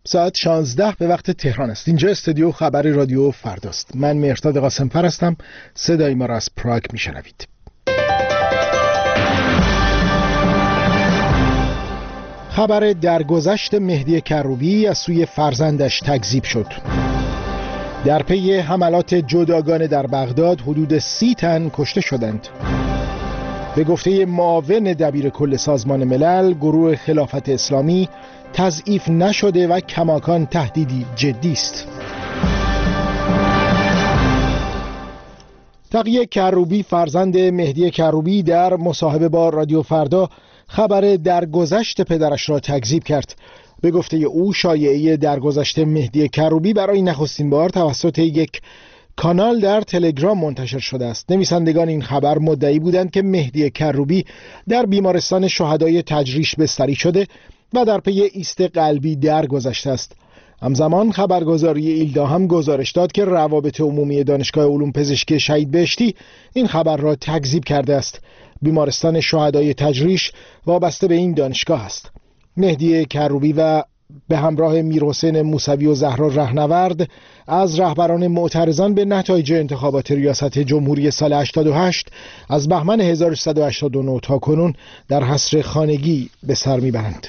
ساعت 16 به وقت تهران است. اینجا استودیو خبر رادیو فرداست. من مهرداد قاسم‌فر هستم. صدای ما را از پراگ میشنوید. خبر درگذشت مهدی کروبی از سوی فرزندش تکذیب شد. در پی حملات جداگانه در بغداد حدود 30 تن کشته شدند. به گفته معاون دبیر کل سازمان ملل، گروه خلافت اسلامی تضعیف نشده و کماکان تهدیدی جدی است. تقی کروبی فرزند مهدی کروبی در مصاحبه با رادیو فردا خبر درگذشت پدرش را تکذیب کرد. به گفته او شایعه درگذشت مهدی کروبی برای نخستین بار توسط یک کانال در تلگرام منتشر شده است. نویسندگان این خبر مدعی بودند که مهدی کروبی در بیمارستان شهدای تجریش بستری شده و در پی ایست قلبی درگذشته است. همزمان خبرگزاری ایلدا هم گزارش داد که روابط عمومی دانشگاه علوم پزشکی شهید بهشتی این خبر را تکذیب کرده است. بیمارستان شهدای تجریش وابسته به این دانشگاه است. مهدی کروبی و به همراه میرحسین موسوی و زهرا رهنورد از رهبران معترضان به نتایج انتخابات ریاست جمهوری سال 88 از بهمن 1389 تا کنون در حصر خانگی به سر میبرند.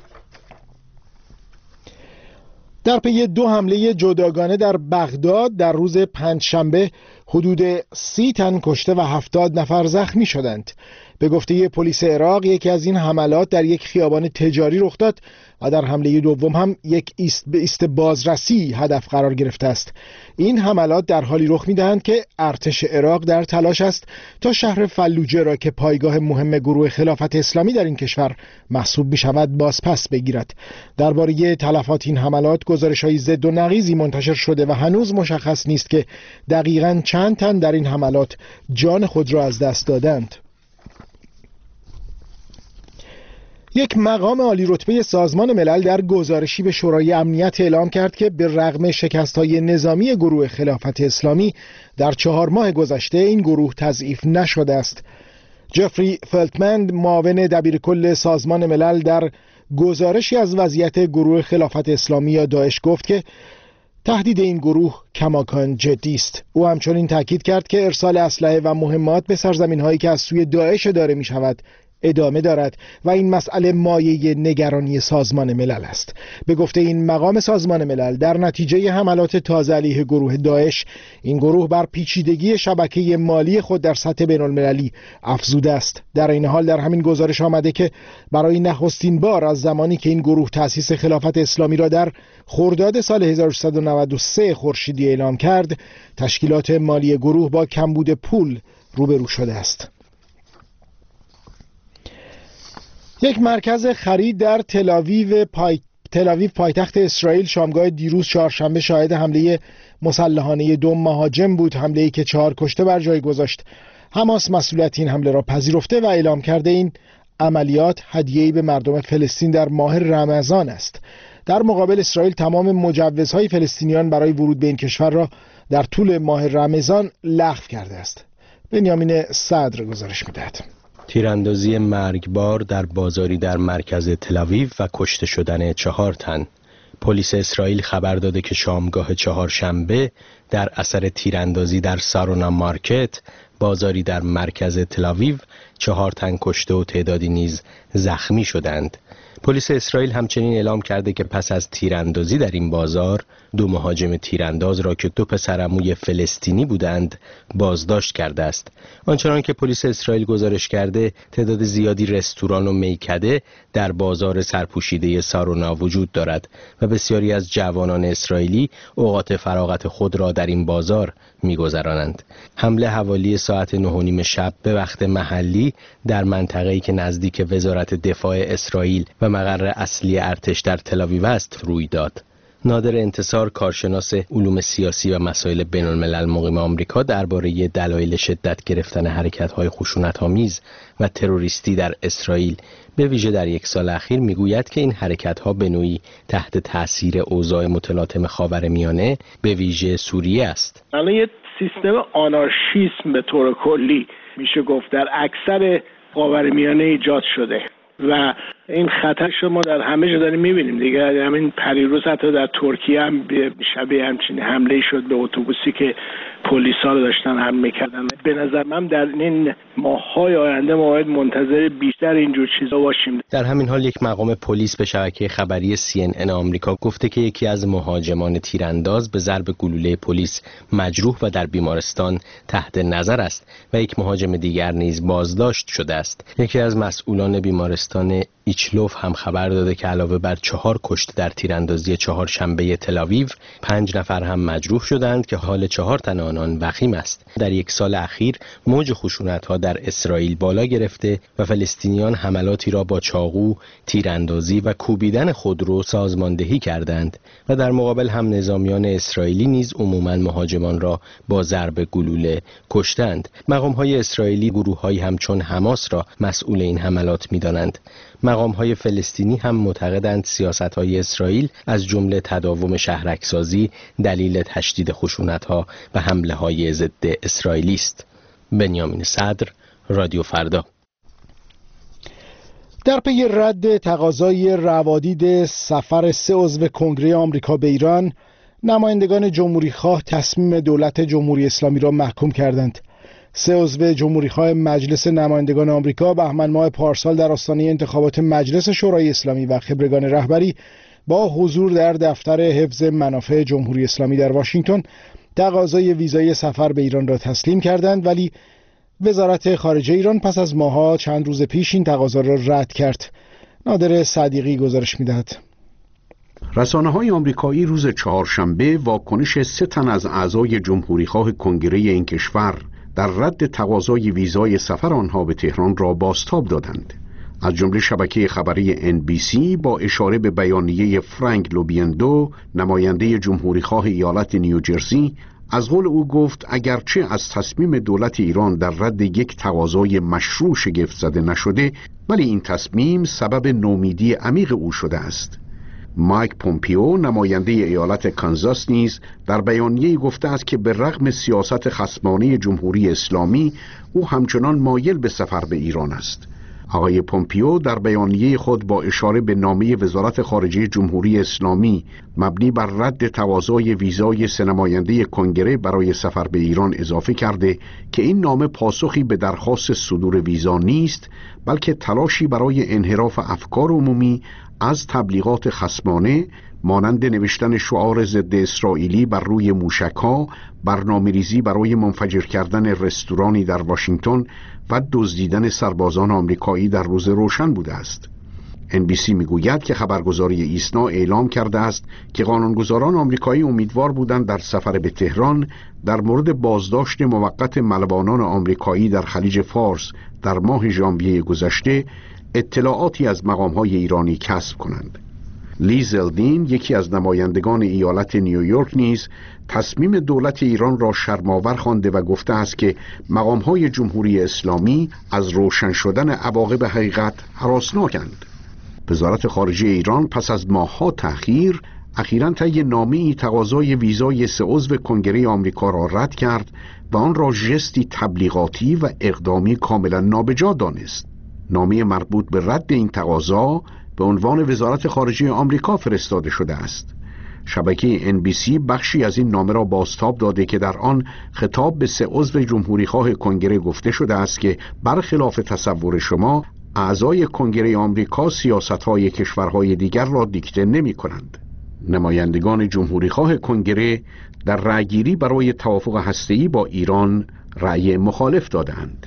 در پی 2 حمله جداگانه در بغداد در روز پنجشنبه حدود 30 تن کشته و 70 نفر زخمی شدند. به گفته پلیس عراق یکی از این حملات در یک خیابان تجاری رخ داد و در حمله دوم هم یک ایست بازرسی هدف قرار گرفته است. این حملات در حالی رخ می‌دهند که ارتش عراق در تلاش است تا شهر فلوجه را که پایگاه مهم گروه خلافت اسلامی در این کشور محسوب می‌شود بازپس بگیرد. درباره تلفات این حملات گزارش‌های ضد و نقیضی منتشر شده و هنوز مشخص نیست که دقیقاً چند تن در این حملات جان خود را از دست دادند. یک مقام عالی رتبه سازمان ملل در گزارشی به شورای امنیت اعلام کرد که به رغم شکست‌های نظامی گروه خلافت اسلامی در 4 ماه گذشته این گروه تضعیف نشده است. جفری فلتمن معاون دبیر کل سازمان ملل در گزارشی از وضعیت گروه خلافت اسلامی یا داعش گفت که تهدید این گروه کماکان جدی است. او همچنین تاکید کرد که ارسال اسلحه و مهمات به سرزمین‌هایی که از سوی داعش اداره می‌شود ادامه دارد و این مسئله مایه نگرانی سازمان ملل است. به گفته این مقام سازمان ملل در نتیجه حملات تازه علیه گروه داعش این گروه بر پیچیدگی شبکه مالی خود در سطح بین‌المللی افزوده است. در این حال در همین گزارش آمده که برای نخستین بار از زمانی که این گروه تأسیس خلافت اسلامی را در خرداد سال 1393 خورشیدی اعلام کرد، تشکیلات مالی گروه با کمبود پول روبرو شده است. یک مرکز خرید در تل‌آویو پایتخت اسرائیل شامگاه دیروز چهارشنبه شاهد حمله مسلحانه 2 مهاجم بود، حمله‌ای که 4 کشته بر جای گذاشت. حماس مسئولیت این حمله را پذیرفته و اعلام کرده این عملیات هدیه‌ای به مردم فلسطین در ماه رمضان است. در مقابل اسرائیل تمام مجوزهای فلسطینیان برای ورود به این کشور را در طول ماه رمضان لغو کرده است. بنیامین صدر گزارش می‌دهد. تیراندازی مرگبار در بازاری در مرکز تل‌آویو و کشته شدن 4 تن. پلیس اسرائیل خبر داده که شامگاه چهارشنبه در اثر تیراندازی در سارونا مارکت، بازاری در مرکز تل‌آویو، 4 تن کشته و تعدادی نیز زخمی شدند. پلیس اسرائیل همچنین اعلام کرده که پس از تیراندازی در این بازار 2 مهاجم تیرانداز را که 2 پسرعموی فلسطینی بودند بازداشت کرده است. آنچنان که پلیس اسرائیل گزارش کرده تعداد زیادی رستوران و میکده در بازار سرپوشیده سارونا وجود دارد و بسیاری از جوانان اسرائیلی اوقات فراغت خود را در این بازار می‌گذرانند. حمله حوالی ساعت 9:30 شب به وقت محلی در منطقه‌ای که نزدیک وزارت دفاع اسرائیل و مقر اصلی ارتش در تل‌آویو است روی داد. نادر انتصار، کارشناس علوم سیاسی و مسائل بین‌الملل مقیم آمریکا، درباره دلایل شدت گرفتن حرکت‌های خشونت‌آمیز و تروریستی در اسرائیل به ویژه در 1 سال اخیر میگوید که این حرکت‌ها به نوعی تحت تاثیر اوضاع متلاطم خاورمیانه به ویژه سوریه است. الان یه سیستم آنارشیسم به طور کلی میشه گفت در اکثر خاورمیانه ایجاد شده و این خطرش ما در همه جا داریم میبینیم دیگه. همین پریروز حتی در ترکیه هم شبیه همچین حمله شد به اتوبوسی که پلیسا رو داشتن حمله میکردن. به نظر من در این ماه‌های آینده ما باید منتظر بیشتر اینجور چیزا باشیم. در همین حال یک مقام پلیس به شبکه خبری CNN آمریکا گفته که یکی از مهاجمان تیرانداز به ضرب گلوله پلیس مجروح و در بیمارستان تحت نظر است و یک مهاجم دیگر نیز بازداشت شده است. یکی از مسئولان بیمارستان ایچلوف هم خبر داده که علاوه بر 4 کشته در تیراندازی چهارشنبه تل‌آویو 5 نفر هم مجروح شدند که حال 4 تن آنان وخیم است. در یک سال اخیر موج خشونت‌ها در اسرائیل بالا گرفته و فلسطینیان حملاتی را با چاقو، تیراندازی و کوبیدن خودرو سازماندهی کردند و در مقابل هم نظامیان اسرائیلی نیز عموماً مهاجمان را با ضرب گلوله کشتند. مقام‌های اسرائیلی گروه‌هایی همچون حماس را مسئول این حملات می‌دانند. مقام‌های فلسطینی هم معتقدند سیاست‌های اسرائیل از جمله تداوم شهرک‌سازی دلیل تشدید خشونت‌ها و حمله‌های ضد اسرائیلی است. بنیامین صدر، رادیو فردا. در پی رد تقاضای روادید سفر 3 عضو کنگره آمریکا به ایران، نمایندگان جمهوری‌خواه تصمیم دولت جمهوری اسلامی را محکوم کردند. 3 عضو جمهوری‌خواه مجلس نمایندگان آمریکا بهمن ماه پارسال در آستانه انتخابات مجلس شورای اسلامی و خبرگان رهبری با حضور در دفتر حفظ منافع جمهوری اسلامی در واشنگتن تقاضای ویزای سفر به ایران را تسلیم کردند، ولی وزارت خارجه ایران پس از ماه‌ها چند روز پیش این تقاضا را رد کرد. نادر صدیقی گزارش می‌دهد. رسانه‌های آمریکایی روز چهارشنبه واکنش 3 تن از اعضای جمهوری‌خواه کنگره این کشور در رد تقاضای ویزای سفر آنها به تهران را بازتاب دادند. از جمله شبکه خبری NBC با اشاره به بیانیه فرانک لوبیندو، نماینده جمهوری‌خواه ایالت نیوجرسی، از قول او گفت اگرچه از تصمیم دولت ایران در رد یک تقاضای مشروع شگفت زده نشده، ولی این تصمیم سبب نومیدی عمیق او شده است. مایک پومپیو، نماینده ایالت کانزاس، نیز در بیانیه‌ای گفته است که به رغم سیاست خصمانه جمهوری اسلامی او همچنان مایل به سفر به ایران است. آقای پومپیو در بیانیه خود با اشاره به نامه وزارت خارجه جمهوری اسلامی مبنی بر رد تقاضای ویزای 3 نماینده کنگره برای سفر به ایران اضافه کرده که این نامه پاسخی به درخواست صدور ویزا نیست، بلکه تلاشی برای انحراف افکار عمومی از تبلیغات خصمانه مانند نوشتن شعار ضد اسرائیلی بر روی موشک‌ها، برنامه‌ریزی برای منفجر کردن رستورانی در واشنگتن و دزدیدن سربازان آمریکایی در روز روشن بوده است. NBC میگوید که خبرگزاری ایسنا اعلام کرده است که قانونگذاران آمریکایی امیدوار بودند در سفر به تهران در مورد بازداشت موقت ملوانان آمریکایی در خلیج فارس در ماه ژانویه گذشته اطلاعاتی از مقام‌های ایرانی کسب کنند. لی زلدین، یکی از نمایندگان ایالت نیویورک، نیز تصمیم دولت ایران را شرم‌آور خوانده و گفته است که مقام‌های جمهوری اسلامی از روشن شدن عواقب حقیقت هراسناکند. وزارت خارجه ایران پس از ماه‌ها تأخیر اخیراً طی نامه‌ای تقاضای ویزای 3 عضو کنگره آمریکا را رد کرد و آن را ژستی تبلیغاتی و اقدامی کاملاً نابجا دانست. نامه مربوط به رد این تقاضا به عنوان وزارت خارجه آمریکا فرستاده شده است. شبکه NBC بخشی از این نامه را بازتاب داده که در آن خطاب به 3 عضو جمهوری‌خواه کنگره گفته شده است که برخلاف تصور شما، اعضای کنگره آمریکا سیاست‌های کشورهای دیگر را دیکته نمی‌کنند. نمایندگان جمهوری‌خواه کنگره در رأیگیری برای توافق هسته‌ای با ایران رأی مخالف دادند.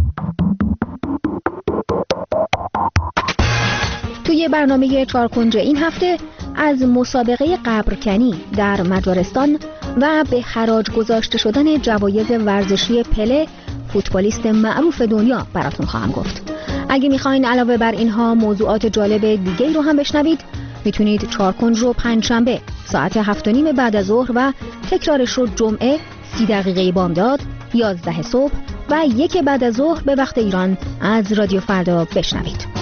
توی برنامه 4 کنج این هفته از مسابقه قبرکنی در مجارستان و به حراج گذاشته شدن جوایز ورزشی پله، فوتبالیست معروف دنیا، براتون خواهم گفت. اگه میخواین علاوه بر اینها موضوعات جالب دیگه رو هم بشنوید، میتونید 4 کنج رو پنجشنبه ساعت 7:30 بعد از ظهر و تکرارش رو جمعه 30 دقیقه بامداد 11 صبح و 1 بعد از ظهر به وقت ایران از رادیو فردا بشنوید.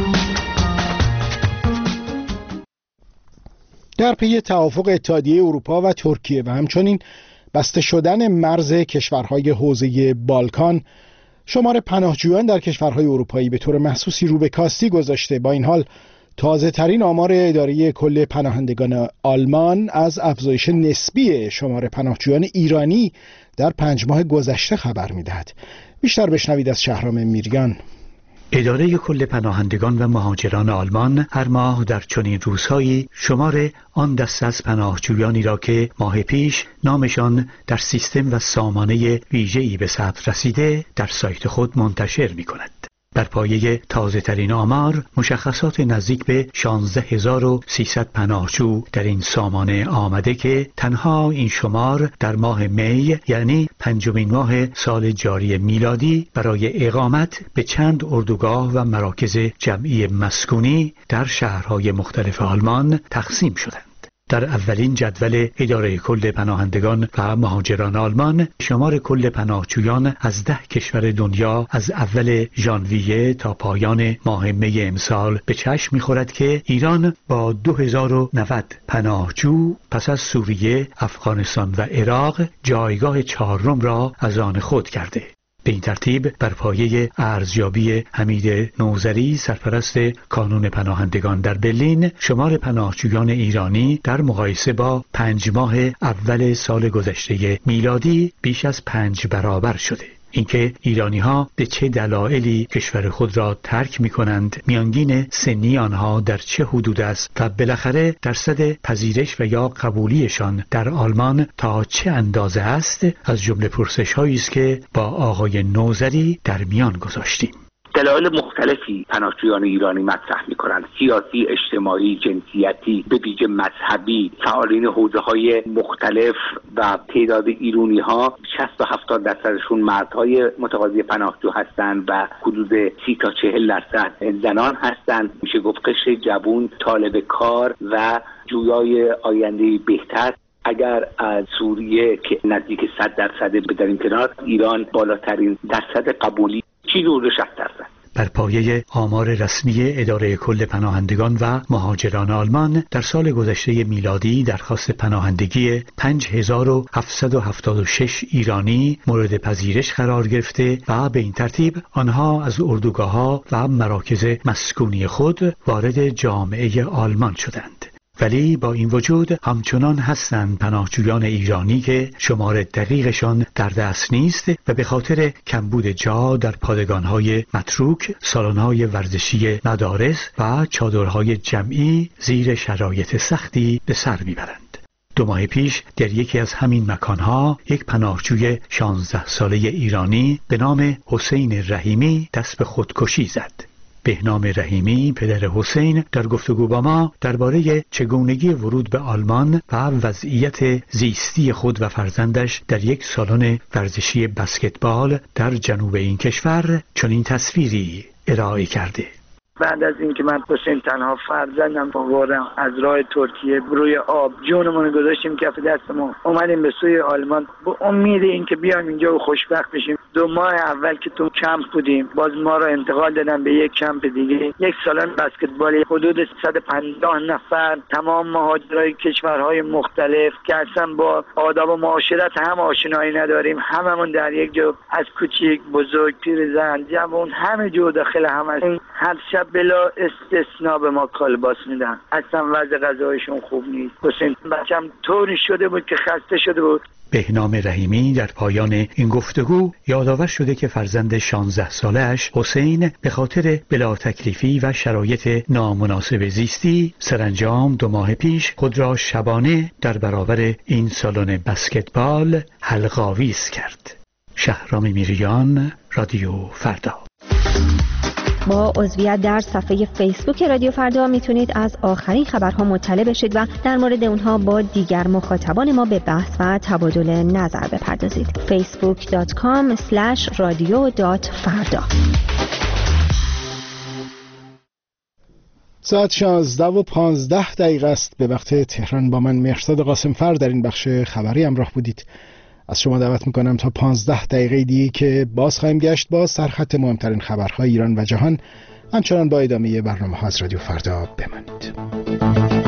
در پی توافق اتحادیه اروپا و ترکیه و همچنین بسته شدن مرز کشورهای حوزه بالکان، شمار پناهجویان در کشورهای اروپایی به طور محسوسی رو به کاستی گذاشته. با این حال تازه ترین آمار اداره کل پناهندگان آلمان از افزایش نسبی شمار پناهجویان ایرانی در 5 ماه گذشته خبر می‌دهد. بیشتر بشنوید از شهرام میریان. اداره کل پناهندگان و مهاجران آلمان هر ماه در چنین روزهایی شمار آن دسته از پناهجویانی را که ماه پیش نامشان در سیستم و سامانه ویژه‌ای به ثبت رسیده در سایت خود منتشر می‌کند. بر پایه تازه ترین آمار مشخصات نزدیک به 16300 پناهجو در این سامانه آمده که تنها این شمار در ماه می یعنی 5مین ماه سال جاری میلادی برای اقامت به چند اردوگاه و مراکز جمعی مسکونی در شهرهای مختلف آلمان تقسیم شدند. در اولین جدول اداره کل پناهندگان و مهاجران آلمان شمار کل پناهجویان از 10 کشور دنیا از اول ژانویه تا پایان ماه می امسال به چشم می‌خورد که ایران با 2090 پناهجو پس از سوریه، افغانستان و عراق جایگاه 4م را از آن خود کرده. به این ترتیب بر پایه ارزیابی حمید نوذری سرپرست کانون پناهندگان در برلین شمار پناهجویان ایرانی در مقایسه با 5 ماه اول سال گذشته میلادی بیش از 5 برابر شده. اینکه ایرانی‌ها به چه دلایلی کشور خود را ترک می‌کنند، میانگین سنی آنها در چه حدود است و بالاخره درصد پذیرش و یا قبولیشان در آلمان تا چه اندازه است، از جمله پرسش‌هایی است که با آقای نوذری در میان گذاشتیم. دلایل مختلفی پناهجویان ایرانی مطرح می‌کنند: سیاسی، اجتماعی، جنسیتی، به ویژه مذهبی، فعالین حوزه‌های مختلف و تعداد ایرانی‌ها 60 تا 70% مردهای متقاضی پناهجو هستند و حدود 30 تا 40% زنان هستند. میشه گفت قشر جوان طالب کار و جویای آینده بهتر. اگر از سوریه که نزدیک 100% بداریم کنار، ایران بالاترین درصد قبولی چیزی حدود 60%. بر پایه آمار رسمی اداره کل پناهندگان و مهاجران آلمان در سال گذشته میلادی درخواست پناهندگی 5776 ایرانی مورد پذیرش قرار گرفته و به این ترتیب آنها از اردوگاه‌ها و مراکز مسکونی خود وارد جامعه آلمان شدند. ولی با این وجود همچنان هستند پناهجویان ایرانی که شمار دقیقشان در دست نیست و به خاطر کمبود جا در پادگان‌های متروک، سالن‌های ورزشی مدارس و چادرهای جمعی زیر شرایط سختی به سر میبرند. 2 ماه پیش در یکی از همین مکانها یک پناهجوی 16 ساله ایرانی به نام حسین رحیمی دست به خودکشی زد. بهنام رحیمی پدر حسین در گفتگو با ما درباره چگونگی ورود به آلمان و وضعیت زیستی خود و فرزندش در یک سالن ورزشی بسکتبال در جنوب این کشور چنین تصویری ارائه کرده. بعد از اینکه من حسین تنها فرزندم آوردم از راه ترکیه روی آب، جونمون گذاشتیم کف دستمون، اومدیم به سوی آلمان با امید اینکه بیایم اینجا و خوشبخت بشیم. 2 ماه اول که تو کمپ بودیم، باز ما رو انتقال دادن به یک کمپ دیگه، یک سالن بسکتبالی حدود 150 نفر، تمام مهاجرای کشورهای مختلف که اصلا با آداب و معاشرت هم آشنایی نداریم، هممون در یک جا، از کوچیک بزرگ، پیرزن جوان، همه جو داخل هم هستیم. هر شب بلا استثناء به ما کالباس میدن، اصلا وضع غذایشون خوب نیست. حسین بچم طوری شده بود که خسته شده بود. بهنام رحیمی در پایان این گفتگو یادآور شده که فرزند 16 ساله‌اش حسین به خاطر بلا تکلیفی و شرایط نامناسب زیستی سرانجام 2 ماه پیش خود را شبانه در برابر این سالن بسکتبال حلق‌آویز کرد. شهرام میریان، رادیو فردا. با عضویت در صفحه فیسبوک رادیو فردا میتونید از آخرین خبرها مطلع بشید و در مورد اونها با دیگر مخاطبان ما به بحث و تبادل نظر بپردازید. facebook.com/radio.farda. ساعت 16:15 است به وقت تهران. با من مهرزاد قاسمفر در این بخش خبری همراه بودید. از شما دعوت میکنم تا 15 دقیقه دیگه که باز خواهیم گشت با سرخط مهمترین خبرهای ایران و جهان. همچنان با ادامه برنامه‌ها از رادیو فردا بمانید.